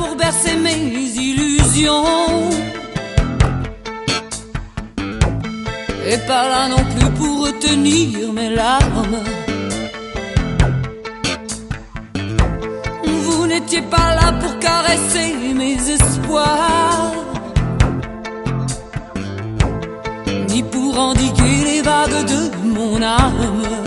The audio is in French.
pour bercer mes illusions, et pas là non plus pour retenir mes larmes. Vous n'étiez pas là pour caresser mes espoirs, ni pour endiguer les vagues de mon âme.